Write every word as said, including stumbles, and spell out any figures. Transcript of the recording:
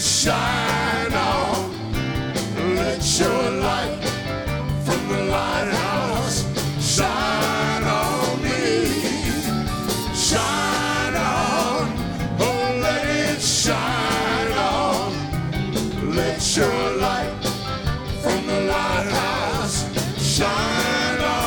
shine on. Let your light from the lighthouse shine on me. Shine on, oh let it shine on. Let your light